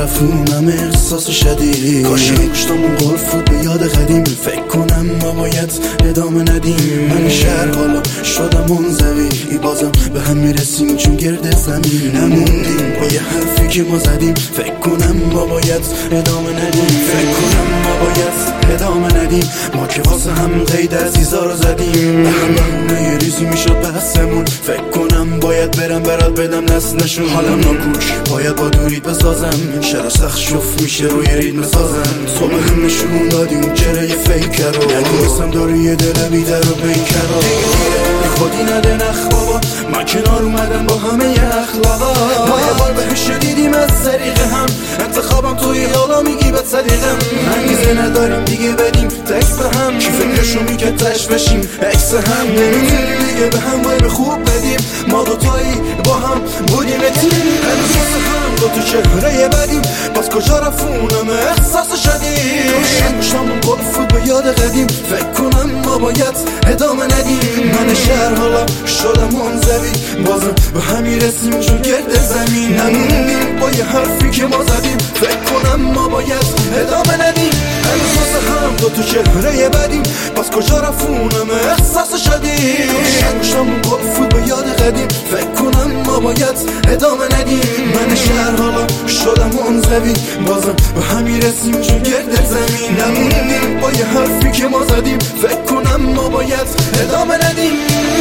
رفونم احساس شدید، کاش پشتمون قلف بود به یاد قدیم. فکر کنم ما باید ادامه ندیم. من شهر حالا شدم منزوی، بازم به هم میرسیم چون گرد زمین نموندیم با یه حرفی که ما زدیم. فکر کنم ما باید ادامه ندیم. فکر کنم ما باید ادامه ندیم. ما که واسه هم قید عزیزا رو زدیم، به هم بهونه یه ریزی میشد بحثمون. فکر کنم باید برم برات بدم نسلشون. حالم ناکوش باید با دورید بسازم، چرا سخت شف میشه روی ریتم سازم. صبح هم نشون دادیم چرا یه فیکر رو نگوستم داری یه دل بیدر و بیکر رو. دیگه خودی نده نخ بابا، من کنار اومدم با همه ی اخلاقا. ما یه بار بهش دیدیم از طریق هم، انتخابم توی حالا میگی به طریقم. انگیزه نداریم دیگه بدیم تکس به هم، کی فکرشو میگه تش بشیم اکس هم. نمیتونیم دیگه به هم باید خوب بدیم، ما دوتایی با هم بودیم تیم. هنوز واسه هم دوتا چهره بدیم، باز کجا رفونم احساس شدیم. مشتمون قلف بود به یاد قدیم. فکر کنم ما باید ادامه ندیم. من شهر حالا شدم منزوی، بازم به هم میرسیم چون گرد زمین نموندیم با یه حرفی که ما زدیم. فکر کنم ما باید ادامه ندیم. هنوز واسه هم دوتا چهره بدیم، باز کجا رفونم احساس شدیم. مشتمون قلف بود به یاد قدیم. فکر کنم ما باید ادامه ندیم. من شهر حالا شدم منزوی، بازم به هم میرسیم چون گرد زمین نموندیم با یه حرفی که ما زدیم. فکر کنم ما باید ادامه ندیم.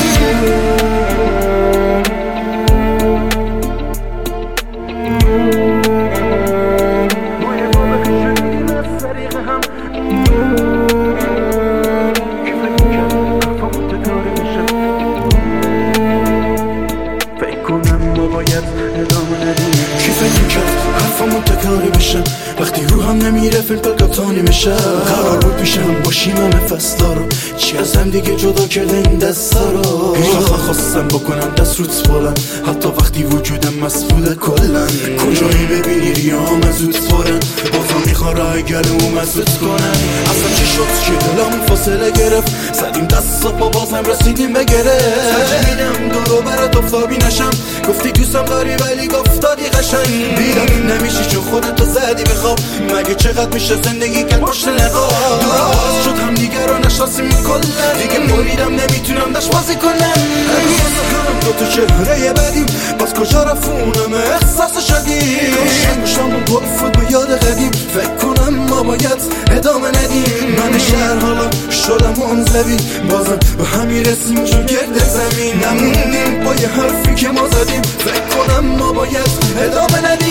کی فکر میکرد حرفمون تکراری بشه، وقتی روحم نمیره فیلم پلکاتانی میشه. قرار بود پیشم باشیم همه فصلا رو، چی از هم دیگه جدا کرده این دستا رو. هیچ وقت نخواستم بکنم دست روت بلند، حتی وقتی وجودم مسئول کلن. کجایی ببینی ریام از روت پرن، بازم میخوان راه گلوم از روت کنن. اصلا چی شد که دلم فاصله گرفت، زدیم دستا با بازم رسیدیم به گرفت. تجمیدم دورو برات افتابی نشم، گفتی دوستم داری ولی گفتادی قشنگ. دیدم نمیشی چون خودتو زدی به خواب، مگه چقدر میشه زندگی که پشت نقاب. دور باز شد هم دیگه رو نشناسیم کلن، دیگه بریدم نمیتونم داشت بازی کنم. هنوز واسه هم دوتا چهره بدیم، باز کجا رفونم احساس شدیم. مشتمون قلف بود به یاد قدیم. فکر کنم ما باید ادامه ندیم. من شهر حالا شدم منزوی، بازم به هم میرسیم چون گرد زمین نموندیم با یه حرفی که ما زدیم. فکر کنم ما باید ادامه ندیم.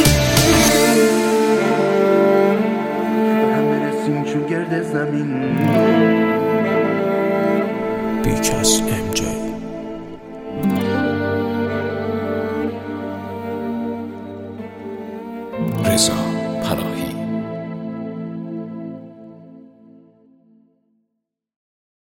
به هم میرسیم چون گرد زمین. بیکس MJ